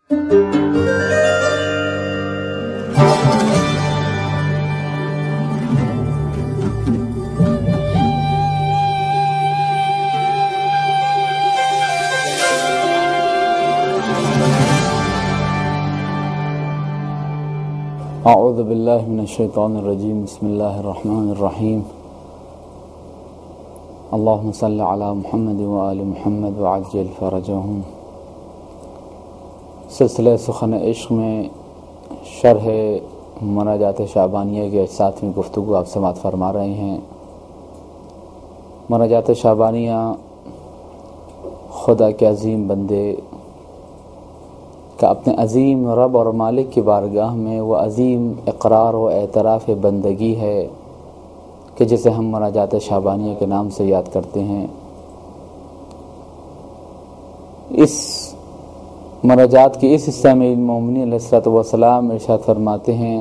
اعوذ باللہ من الشیطان الرجیم، بسم اللہ الرحمن الرحیم۔ اللہم صل علی محمد وآل محمد وعجل فرجہم۔ سلسلہ سخن عشق میں شرح مناجات شعبانیہ کے 7ویں گفتگو آپ سماعت فرما رہے ہیں۔ مناجات شعبانیہ خدا کے عظیم بندے کا اپنے عظیم رب اور مالک کی بارگاہ میں وہ عظیم اقرار و اعتراف بندگی ہے کہ جسے ہم مناجات شعبانیہ کے نام سے یاد کرتے ہیں۔ اس مناجات کی اس حصہ میں مومنین علیہ الصلوۃ والسلام ارشاد فرماتے ہیں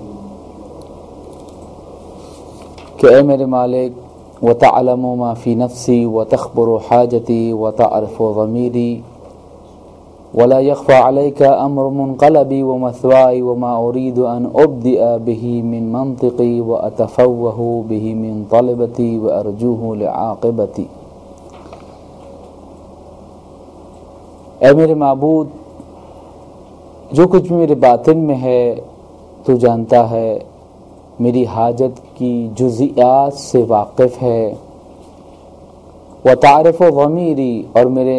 کہ اے میرے مالک، وَتَعْلَمُ مَا فِي نَفْسِي وَتَخْبُرُ حَاجَتِي وَتَعْرِفُ ضَمِيرِي ولا يخفى عليك أمر منقلبي ومثواي وما أريد أن أبدئ به من منطقي وأتفوه به من طلبتي وأرجوه لعاقبتي۔ اے میرے معبود، جو کچھ بھی میرے باطن میں ہے تو جانتا ہے، میری حاجت کی جزئیات سے واقف ہے، وتعرف ضمیری، اور میرے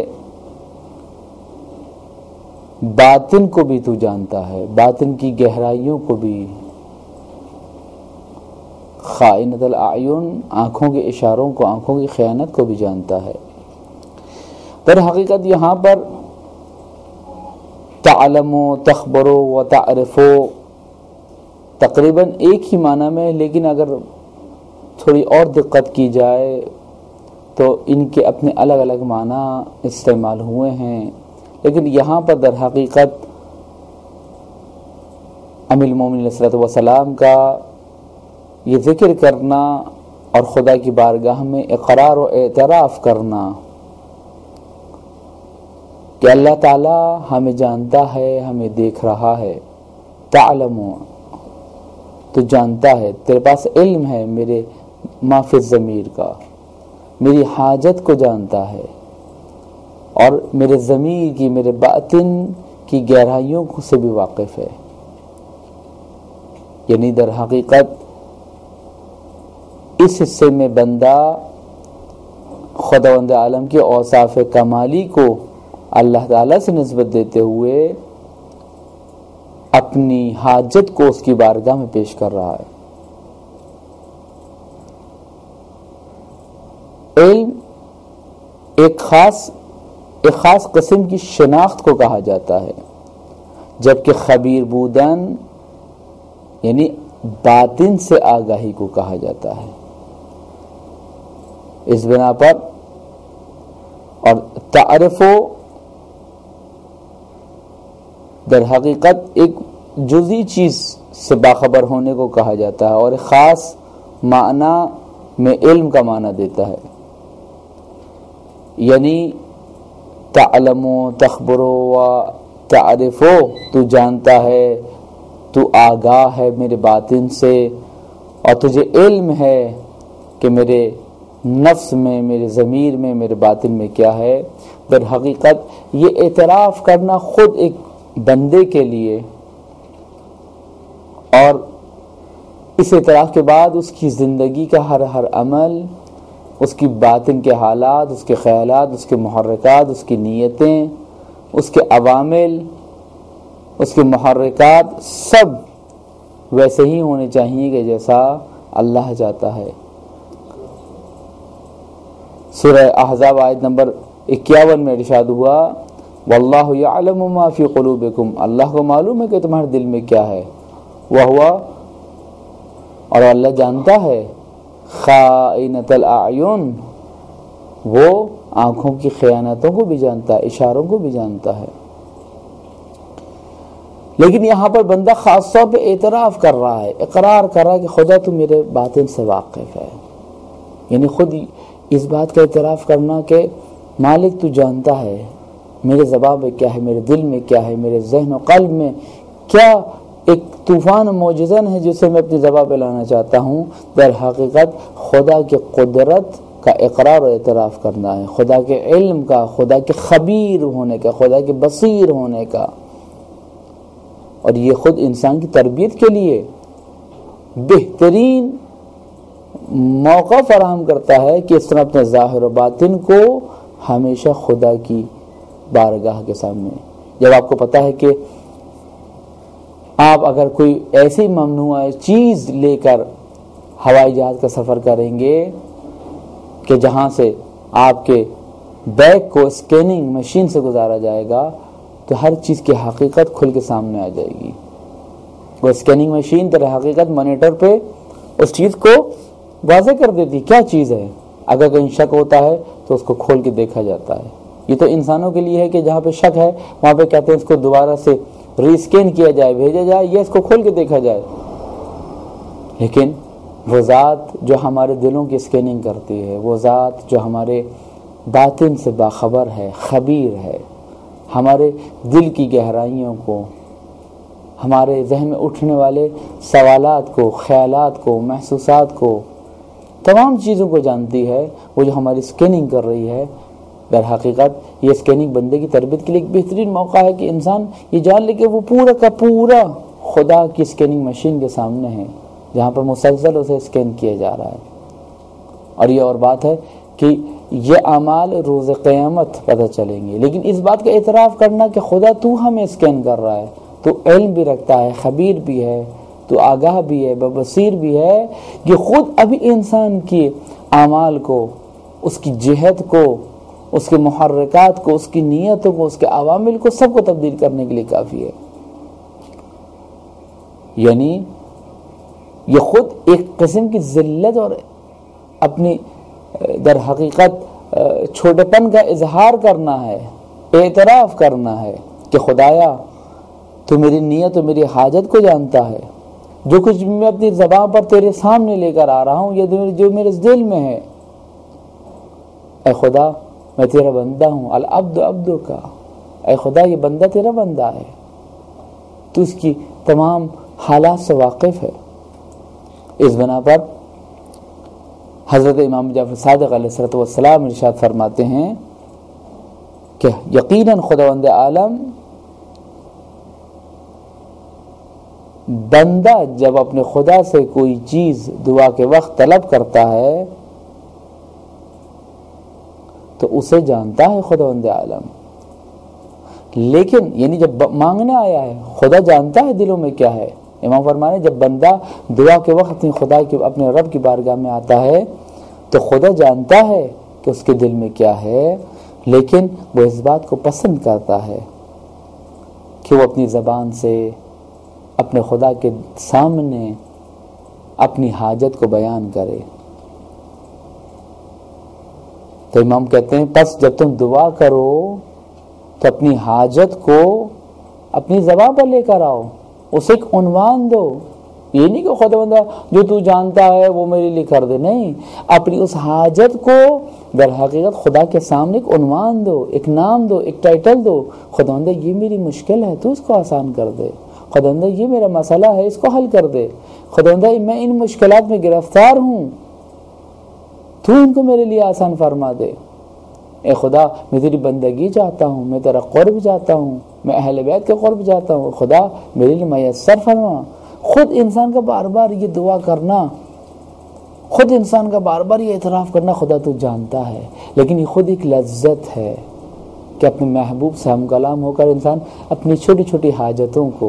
باطن کو بھی تو جانتا ہے، باطن کی گہرائیوں کو بھی، خائنۃ الاعین، آنکھوں کے اشاروں کو، آنکھوں کی خیانت کو بھی جانتا ہے۔ در حقیقت یہاں پر تعلم و تخبر و تعرف تقریباً ایک ہی معنی میں، لیکن اگر تھوڑی اور دقت کی جائے تو ان کے اپنے الگ الگ معنی استعمال ہوئے ہیں، لیکن یہاں پر در حقیقت امیر المومنین علیہ الصلوۃ والسلام کا یہ ذکر کرنا اور خدا کی بارگاہ میں اقرار و اعتراف کرنا کہ اللہ تعالی ہمیں جانتا ہے، ہمیں دیکھ رہا ہے۔ تعلم، تو جانتا ہے، تیرے پاس علم ہے میرے ما فی الضمیر کا، میری حاجت کو جانتا ہے، اور میرے ضمیر کی، میرے باطن کی گہرائیوں سے بھی واقف ہے۔ یعنی در حقیقت اس حصے میں بندہ خداوند عالم کے اوصاف کمالی کو اللہ تعالی سے نسبت دیتے ہوئے اپنی حاجت کو اس کی بارگاہ میں پیش کر رہا ہے۔ علم ایک خاص قسم کی شناخت کو کہا جاتا ہے، جبکہ خبیر بودن یعنی باطن سے آگاہی کو کہا جاتا ہے۔ اس بنا پر اور تعرف در حقیقت ایک جزئی چیز سے باخبر ہونے کو کہا جاتا ہے، اور ایک خاص معنی میں علم کا معنی دیتا ہے۔ یعنی تعلم و تخبر و تعرف، تو جانتا ہے، تو آگاہ ہے میرے باطن سے، اور تجھے علم ہے کہ میرے نفس میں، میرے ضمیر میں، میرے باطن میں کیا ہے۔ در حقیقت یہ اعتراف کرنا خود ایک بندے کے لیے، اور اس اعتراف کے بعد اس کی زندگی کا ہر عمل، اس کی باطن کے حالات، اس کے خیالات، اس کے محرکات، اس کی نیتیں، اس کے عوامل، اس کے محرکات، سب ویسے ہی ہونے چاہیے کہ جیسا اللہ چاہتا ہے۔ سورہ احزاب آیت نمبر 51 میں ارشاد ہوا، واللہ یعلم ما فی قلوبکم، اللہ کو معلوم ہے کہ تمہارے دل میں کیا ہے، وہوا، اور اللہ جانتا ہے، خائنۃ الاعین، وہ آنکھوں کی خیانتوں کو بھی جانتا ہے، اشاروں کو بھی جانتا ہے۔ لیکن یہاں پر بندہ خاص طور پہ اعتراف کر رہا ہے، اقرار کر رہا ہے کہ خدا تو میرے باطن سے واقف ہے، یعنی خود اس بات کا اعتراف کرنا کہ مالک تو جانتا ہے، میرے زبان میں کیا ہے، میرے دل میں کیا ہے، میرے ذہن و قلب میں کیا ایک طوفان معجزن ہے جسے میں اپنی زبان پہ لانا چاہتا ہوں، در حقیقت خدا کی قدرت کا اقرار و اعتراف کرنا ہے، خدا کے علم کا، خدا کے خبیر ہونے کا، خدا کے بصیر ہونے کا۔ اور یہ خود انسان کی تربیت کے لیے بہترین موقع فراہم کرتا ہے کہ اس طرح اپنے ظاہر و باطن کو ہمیشہ خدا کی بارگاہ کے سامنے، جب آپ کو پتا ہے کہ آپ اگر کوئی ایسی ممنوع چیز لے کر ہوائی جہاز کا سفر کریں گے کہ جہاں سے آپ کے بیگ کو اسکیننگ مشین سے گزارا جائے گا، تو ہر چیز کی حقیقت کھل کے سامنے آ جائے گی۔ وہ اسکیننگ مشین در حقیقت مانیٹر پہ اس چیز کو واضح کر دیتی کیا چیز ہے، اگر کہیں شک ہوتا ہے تو اس کو کھول کے دیکھا جاتا ہے۔ یہ تو انسانوں کے لیے ہے کہ جہاں پہ شک ہے وہاں پہ کہتے ہیں اس کو دوبارہ سے ری اسکین کیا جائے، بھیجا جائے، یا اس کو کھول کے دیکھا جائے۔ لیکن وہ ذات جو ہمارے دلوں کی اسکیننگ کرتی ہے، وہ ذات جو ہمارے باطن سے باخبر ہے، خبیر ہے، ہمارے دل کی گہرائیوں کو، ہمارے ذہن میں اٹھنے والے سوالات کو، خیالات کو، محسوسات کو، تمام چیزوں کو جانتی ہے، وہ جو ہماری اسکیننگ کر رہی ہے۔ در حقیقت یہ اسکیننگ بندے کی تربیت کے لیے ایک بہترین موقع ہے کہ انسان یہ جان لے کہ وہ پورا کا پورا خدا کی اسکیننگ مشین کے سامنے ہے، جہاں پر مسلسل اسے اسکین کیا جا رہا ہے۔ اور یہ اور بات ہے کہ یہ اعمال روز قیامت پتہ چلیں گے، لیکن اس بات کا اعتراف کرنا کہ خدا تو ہمیں اسکین کر رہا ہے، تو علم بھی رکھتا ہے، خبیر بھی ہے، تو آگاہ بھی ہے، بصیر بھی ہے، یہ خود ابھی انسان کی اعمال کو، اس کی جہت کو، اس کے محرکات کو، اس کی نیتوں کو، اس کے عوامل کو، سب کو تبدیل کرنے کے لیے کافی ہے۔ یعنی یہ خود ایک قسم کی ذلت اور اپنی در حقیقت چھوٹے پن کا اظہار کرنا ہے، اعتراف کرنا ہے کہ خدایا تو میری نیت و میری حاجت کو جانتا ہے، جو کچھ میں اپنی زبان پر تیرے سامنے لے کر آ رہا ہوں، یہ جو میرے دل میں ہے، اے خدا میں تیرا بندہ ہوں، العبد عبدو کا، اے خدا یہ بندہ تیرا بندہ ہے، تو اس کی تمام حالات سے واقف ہے۔ اس بنا پر حضرت امام جعفر صادق علیہ السلام ارشاد فرماتے ہیں کہ یقیناً خداوند عالم بندہ جب اپنے خدا سے کوئی چیز دعا کے وقت طلب کرتا ہے تو اسے جانتا ہے خداوند عالم، لیکن یعنی جب مانگنے آیا ہے خدا جانتا ہے دلوں میں کیا ہے۔ امام فرمانے جب بندہ دعا کے وقت خدا کی اپنے رب کی بارگاہ میں آتا ہے تو خدا جانتا ہے کہ اس کے دل میں کیا ہے، لیکن وہ اس بات کو پسند کرتا ہے کہ وہ اپنی زبان سے اپنے خدا کے سامنے اپنی حاجت کو بیان کرے۔ تو امام کہتے ہیں پس جب تم دعا کرو تو اپنی حاجت کو اپنی زبان پر لے کر آؤ، اسے ایک عنوان دو، یہ نہیں کہ خدا بندہ جو تو جانتا ہے وہ میرے لیے کر دے، نہیں، اپنی اس حاجت کو در حقیقت خدا کے سامنے ایک عنوان دو، ایک نام دو، ایک ٹائٹل دو، خدا بندہ یہ میری مشکل ہے تو اس کو آسان کر دے، خدا بندہ یہ میرا مسئلہ ہے اس کو حل کر دے، خدا بندہ میں ان مشکلات میں گرفتار ہوں تو ان کو میرے لیے آسان فرما دے۔ اے خدا میں تیری بندگی چاہتا ہوں، میں تیرا قرب چاہتا ہوں، میں اہل بیت کا قرب چاہتا ہوں، خدا میرے لیے میسر فرما۔ خود انسان کا بار بار یہ دعا کرنا، خود انسان کا بار بار یہ اعتراف کرنا خدا تو جانتا ہے، لیکن یہ خود ایک لذت ہے کہ اپنے محبوب سے ہم کلام ہو کر انسان اپنی چھوٹی چھوٹی حاجتوں کو،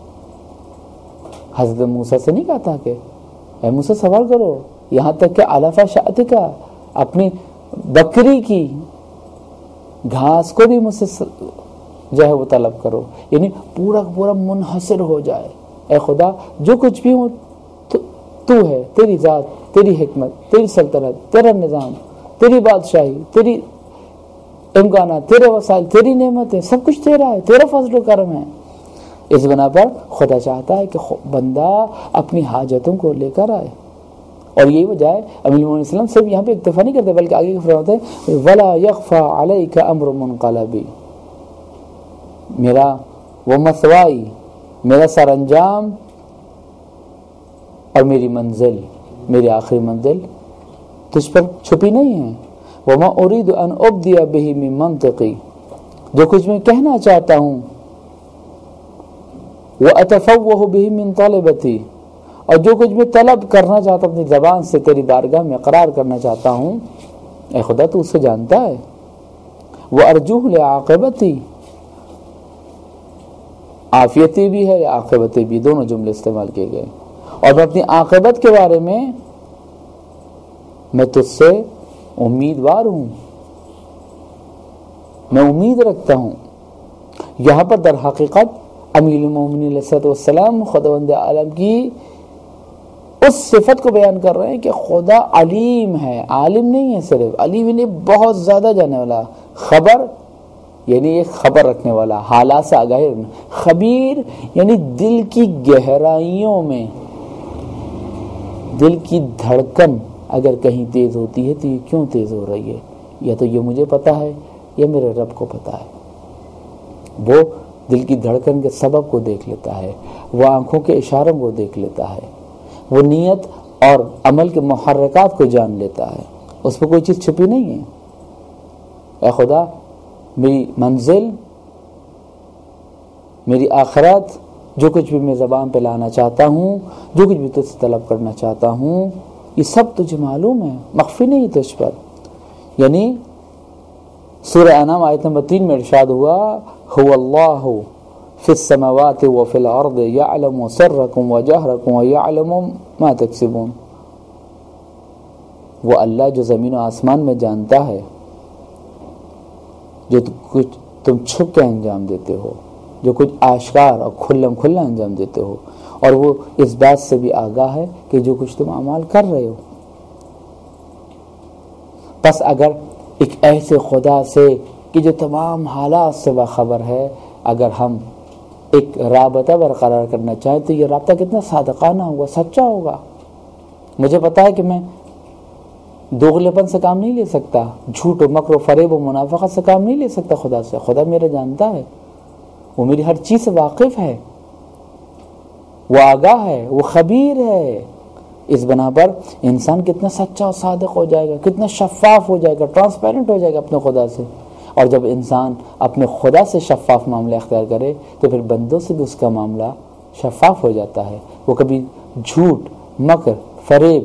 حضرت موسیٰ سے نہیں کہتا کہ اے موسیٰ صبر کرو، یہاں تک کہ علف شاۃ کا، اپنی بکری کی گھاس کو بھی مجھ سے جو ہے وہ طلب کرو، یعنی پورا پورا منحصر ہو جائے۔ اے خدا جو کچھ بھی ہوں تو ہے، تیری ذات، تیری حکمت، تیری سلطنت، تیرا نظام، تیری بادشاہی، تیری امکانات، تیرے وسائل، تیری نعمتیں، سب کچھ تیرا ہے، تیرا فضل و کرم ہے۔ اس بنا پر خدا چاہتا ہے کہ بندہ اپنی حاجتوں کو لے کر آئے، اور یہی وجہ ہے امیر المومنین صلی اللہ علیہ وسلم صرف یہاں پہ اکتفا نہیں کرتے بلکہ آگے فرماتے ہیں وَلَا يَخْفَى عَلَيْكَ أَمْرُ مُنْقَلَبِ، میرا وہ مثوائی، میرا سر انجام اور میری منزل، میری آخری منزل تجھ پر چھپی نہیں ہے۔ وما اريد ان ابدی به من منطقی، جو کچھ میں کہنا چاہتا ہوں، واتفوہ به من طلبتی، اور جو کچھ میں طلب کرنا چاہتا ہوں اپنی زبان سے تیری بارگاہ میں اقرار کرنا چاہتا ہوں، اے خدا تو اسے جانتا ہے۔ وارجوہ لعاقبتی، عافیتی بھی ہے، عاقبتی بھی، دونوں جملے استعمال کیے گئے، اور میں اپنی عاقبت کے بارے میں تجھ سے امیدوار ہوں، میں امید رکھتا ہوں۔ یہاں پر در حقیقت امیر المومنین علیہ الصلوۃ والسلام خداوند عالم کی اس صفت کو بیان کر رہے ہیں کہ خدا علیم ہے، عالم نہیں ہے صرف، علیم یعنی بہت زیادہ جاننے والا، خبر یعنی ایک خبر رکھنے والا، حالات سے آگاہی رکھنا، خبیر یعنی دل کی گہرائیوں میں، دل کی دھڑکن اگر کہیں تیز ہوتی ہے تو یہ کیوں تیز ہو رہی ہے، یا تو یہ مجھے پتا ہے یا میرے رب کو پتا ہے۔ وہ دل کی دھڑکن کے سبب کو دیکھ لیتا ہے، وہ آنکھوں کے اشاروں کو دیکھ لیتا ہے، وہ نیت اور عمل کے محرکات کو جان لیتا ہے، اس پہ کوئی چیز چھپی نہیں ہے۔ اے خدا، میری منزل، میری آخرت، جو کچھ بھی میں زبان پہ لانا چاہتا ہوں، جو کچھ بھی تجھ سے طلب کرنا چاہتا ہوں، یہ سب تجھے معلوم ہے، مخفی نہیں تجھ پر۔ یعنی سورہ انعام آیت نمبر 3 میں ارشاد ہوا، هو اللہ فی السماوات وفی الارض یعلم سرکم وجہرکم ویعلم ما تکسبون، وہ اللہ جو زمین و آسمان میں جانتا ہے، جو کچھ تم چھپ کے انجام دیتے ہو، جو کچھ آشکار اور کھلم کھلا انجام دیتے ہو، اور وہ اس بات سے بھی آگاہ ہے کہ جو کچھ تم اعمال کر رہے ہو۔ پس اگر ایک ایسے خدا سے کہ جو تمام حالات سے باخبر ہے، اگر ہم ایک رابطہ برقرار کرنا چاہیں تو یہ رابطہ کتنا صادقانہ ہوگا، سچا ہوگا۔ مجھے پتا ہے کہ میں دوغلے پن سے کام نہیں لے سکتا، جھوٹ و مکر و فریب و منافقت سے کام نہیں لے سکتا خدا سے۔ خدا میرا جانتا ہے، وہ میری ہر چیز سے واقف ہے، وہ آگاہ ہے، وہ خبیر ہے۔ اس بنا پر انسان کتنا سچا و صادق ہو جائے گا، کتنا شفاف ہو جائے گا، ٹرانسپیرنٹ ہو جائے گا اپنے خدا سے۔ اور جب انسان اپنے خدا سے شفاف معاملہ اختیار کرے تو پھر بندوں سے بھی اس کا معاملہ شفاف ہو جاتا ہے۔ وہ کبھی جھوٹ، مکر، فریب،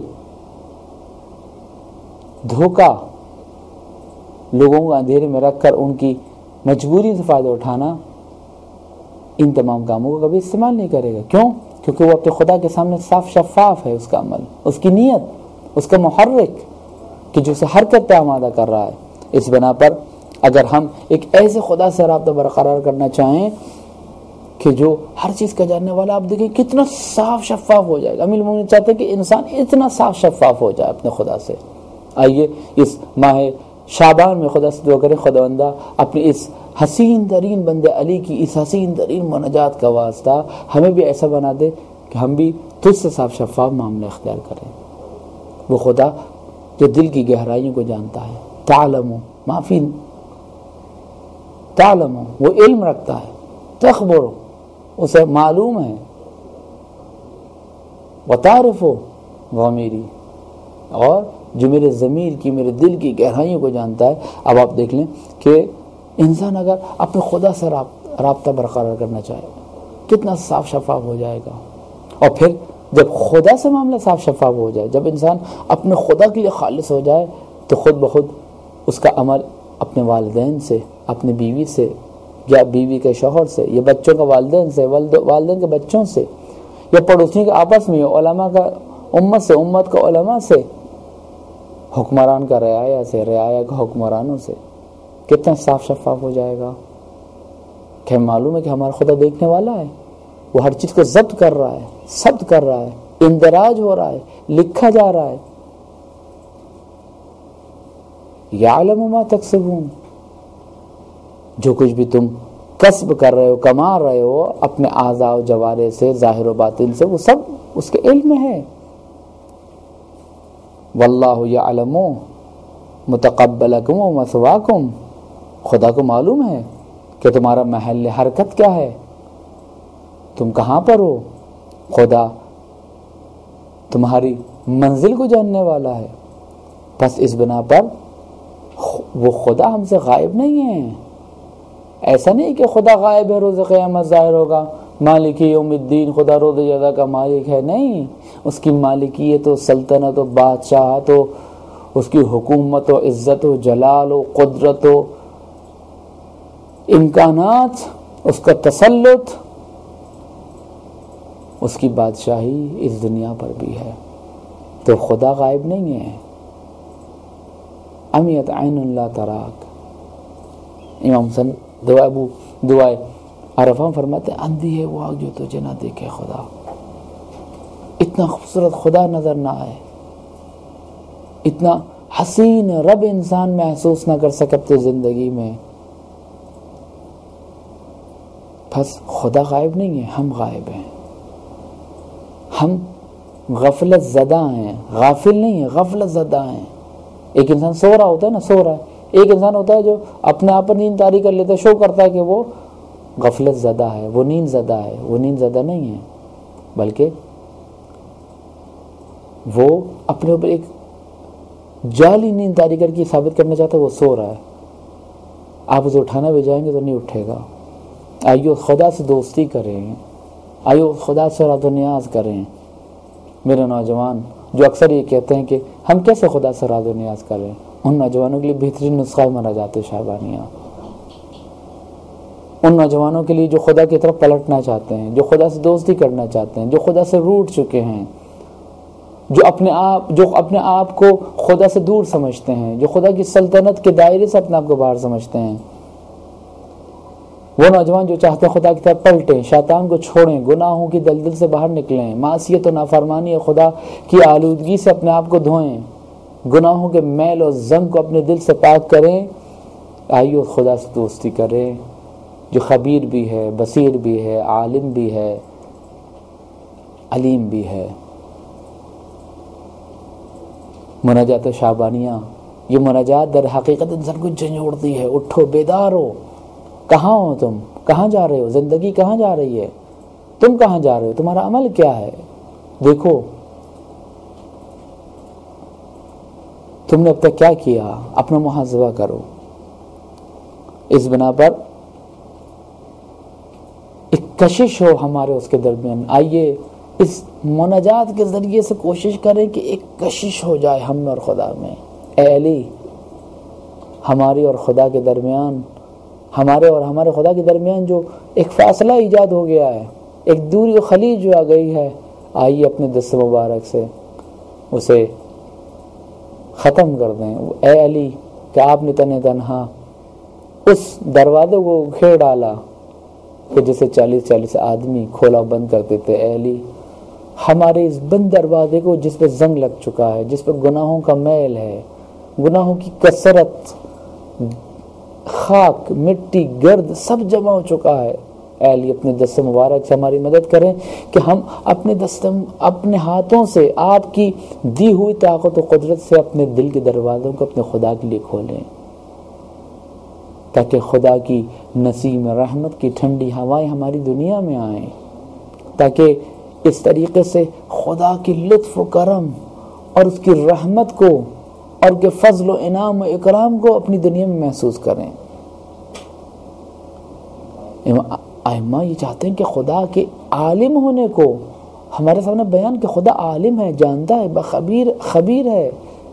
دھوکہ، لوگوں کو اندھیرے میں رکھ کر ان کی مجبوری سے فائدہ اٹھانا، ان تمام کاموں کو کبھی استعمال نہیں کرے گا۔ کیوں؟ کیونکہ وہ اپنے خدا کے سامنے صاف شفاف ہے، اس کا عمل، اس کی نیت، اس کا محرک کہ جو اسے حرکت پہ آمادہ کر رہا ہے۔ اس بنا پر اگر ہم ایک ایسے خدا سے رابطہ برقرار کرنا چاہیں کہ جو ہر چیز کا جاننے والا، آپ دیکھیں کتنا صاف شفاف ہو جائے گا۔ امیر المومنین چاہتے ہیں کہ انسان اتنا صاف شفاف ہو جائے اپنے خدا سے۔ آئیے اس ماہ شعبان میں خدا سے دعا کریں، خداوندہ اپنی اس حسین ترین بندے علی کی اس حسین ترین مناجات کا واسطہ ہمیں بھی ایسا بنا دے کہ ہم بھی تجھ سے صاف شفاف معاملہ اختیار کریں۔ وہ خدا جو دل کی گہرائیوں کو جانتا ہے، تعلم ما فی، تعلم، وہ علم رکھتا ہے، تخبر، اسے معلوم ہے، وتعرف ضمیری، اور جو میرے ضمیر کی، میرے دل کی گہرائیوں کو جانتا ہے۔ اب آپ دیکھ لیں کہ انسان اگر اپنے خدا سے رابطہ برقرار کرنا چاہے کتنا صاف شفاف ہو جائے گا۔ اور پھر جب خدا سے معاملہ صاف شفاف ہو جائے، جب انسان اپنے خدا کے لیے خالص ہو جائے، تو خود بخود اس کا عمل اپنے والدین سے، اپنی بیوی سے، یا بیوی کے شوہر سے، یا بچوں کا والدین سے، والدین کے بچوں سے، یا پڑوسیوں کے آپس میں، علماء کا امت سے، امت کا علماء سے، حکمران کا رعایا سے، رعایا کا حکمرانوں سے، کتنا صاف شفاف ہو جائے گا کہ ہمیں معلوم ہے کہ ہمارا خدا دیکھنے والا ہے، وہ ہر چیز کو ضبط کر رہا ہے، ثبت کر رہا ہے، اندراج ہو رہا ہے، لکھا جا رہا ہے۔ یعلم ما تکسبون، جو کچھ بھی تم کسب کر رہے ہو، کما رہے ہو اپنے اعضاء و جوارح سے، ظاہر و باطن سے، وہ سب اس کے علم میں ہے۔ واللہ یعلم متقبلکم و مثواکم، خدا کو معلوم ہے کہ تمہارا محل حرکت کیا ہے، تم کہاں پر ہو؟ خدا تمہاری منزل کو جاننے والا ہے. بس اس بنا پر وہ خدا ہم سے غائب نہیں ہے. ایسا نہیں کہ خدا غائب ہے، روز قیامت ظاہر ہوگا، مالک یوم الدین، خدا روز جزا کا مالک ہے. نہیں، اس کی مالکیت و سلطنت و بادشاہت و اس کی حکومت و عزت و جلال و قدرت و امکانات، اس کا تسلط، اس کی بادشاہی اس دنیا پر بھی ہے. تو خدا غائب نہیں ہے. امیت عین لا تراک. امام حسن دعائے عرفہ فرماتے ہیں اندھی ہے وہ آگ جو تجھے نہ دیکھے خدا. اتنا خوبصورت خدا نظر نہ آئے، اتنا حسین رب انسان محسوس نہ کر سکے اپنی زندگی میں. بس خدا غائب نہیں ہے، ہم غائب ہیں. ہم غفلت زدہ ہیں، غافل نہیں ہیں، غفلت زدہ ہیں. ایک انسان سو رہا ہوتا ہے نا، سو رہا ہے. ایک انسان ہوتا ہے جو اپنے آپ پر نیند طاری کر لیتا ہے، شو کرتا ہے کہ وہ غفلت زدہ ہے، وہ نیند زدہ ہے. وہ نیند زدہ نہیں ہے، بلکہ وہ اپنے اوپر ایک جعلی نیند طاری کر کے ثابت کرنا چاہتا ہے وہ سو رہا ہے. آپ اسے اٹھانا بھی جائیں گے تو نہیں اٹھے گا. آئیو خدا سے دوستی کریں، آئیو خدا سے راز و نیاز کریں. میرے نوجوان جو اکثر یہ کہتے ہیں کہ ہم کیسے خدا سے راز و نیاز کریں، ان نوجوانوں کے لیے بہترین نسخہ مناجات شعبانیہ. ان نوجوانوں کے لیے جو خدا کی طرف پلٹنا چاہتے ہیں، جو خدا سے دوستی کرنا چاہتے ہیں، جو خدا سے روٹ چکے ہیں، جو اپنے آپ کو خدا سے دور سمجھتے ہیں، جو خدا کی سلطنت کے دائرے سے اپنے آپ کو باہر سمجھتے ہیں. وہ نوجوان جو چاہتے ہیں خدا کی طرف پلٹیں، شیطان کو چھوڑیں، گناہوں کی دلدل سے باہر نکلیں، معصیت و نافرمانی خدا کی آلودگی سے اپنے آپ کو دھوئیں، گناہوں کے میل اور زنگ کو اپنے دل سے پاک کریں. آئیو خدا سے دوستی کریں جو خبیر بھی ہے، بصیر بھی ہے، عالم بھی ہے، علیم بھی ہے. مناجات شعبانیہ، یہ مناجات در حقیقت انسان کو جھنجھوڑتی ہے. اٹھو، بیدار ہو. کہاں ہو تم؟ کہاں جا رہے ہو؟ زندگی کہاں جا رہی ہے؟ تم کہاں جا رہے ہو؟ تمہارا عمل کیا ہے؟ دیکھو تم نے اب تک کیا کیا، اپنا محاسبہ کرو. اس بنا پر ایک کشش ہو ہمارے اس کے درمیان. آئیے اس مناجات کے ذریعے سے کوشش کریں کہ ایک کشش ہو جائے ہم میں اور خدا میں. اے علی، ہماری اور خدا کے درمیان، ہمارے اور ہمارے خدا کے درمیان جو ایک فاصلہ ایجاد ہو گیا ہے، ایک دوری و خلیج جو آ گئی ہے، آئیے اپنے دست مبارک سے اسے ختم کر دیں. اے علی، کہ آپ نے تنہا اس دروازے کو گھیر ڈالا کہ جسے 40 آدمی کھولا بند کرتے تھے. اے علی، ہمارے اس بند دروازے کو جس پہ زنگ لگ چکا ہے، جس پہ گناہوں کا میل ہے، گناہوں کی کثرت، خاک، مٹی، گرد سب جمع ہو چکا ہے. اے علی، اپنے دست مبارک سے ہماری مدد کریں کہ ہم اپنے ہاتھوں سے آپ کی دی ہوئی طاقت و قدرت سے اپنے دل کے دروازوں کو اپنے خدا کے لیے کھولیں، تاکہ خدا کی نسیم رحمت کی ٹھنڈی ہوائیں ہماری دنیا میں آئیں، تاکہ اس طریقے سے خدا کی لطف و کرم اور اس کی رحمت کو اور کے فضل و انعام و اکرام کو اپنی دنیا میں محسوس کریں. ائمہ یہ چاہتے ہیں کہ خدا کے عالم ہونے کو ہمارے سامنے بیان، کہ خدا عالم ہے، جانتا ہے، خبیر ہے،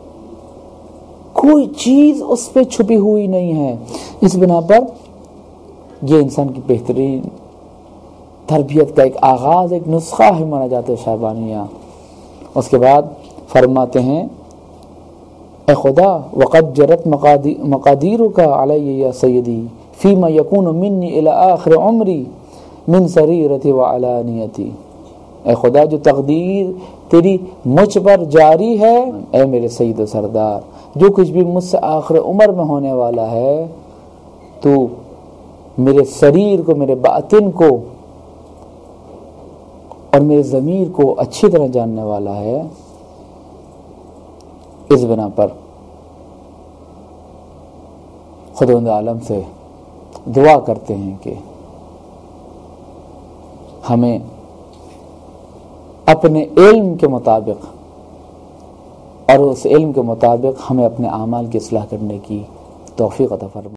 کوئی چیز اس پہ چھپی ہوئی نہیں ہے. اس بنا پر یہ انسان کی بہترین تربیت کا ایک آغاز، ایک نسخہ ہے مناجات شعبانیہ. اس کے بعد فرماتے ہیں اے خدا، وقد جرت مقادیرک علی یا سیدی فیما یکون منی الی آخر عمری من سریرتی و علانیتی. اے خدا، جو تقدیر تیری مجھ پر جاری ہے، اے میرے سید و سردار، جو کچھ بھی مجھ سے آخر عمر میں ہونے والا ہے، تو میرے شریر کو، میرے باطن کو اور میرے ضمیر کو اچھی طرح جاننے والا ہے. اس بنا پر خداوند عالم سے دعا کرتے ہیں کہ ہمیں اپنے علم کے مطابق اور اس علم کے مطابق ہمیں اپنے اعمال کی اصلاح کرنے کی توفیق عطا فرمائے۔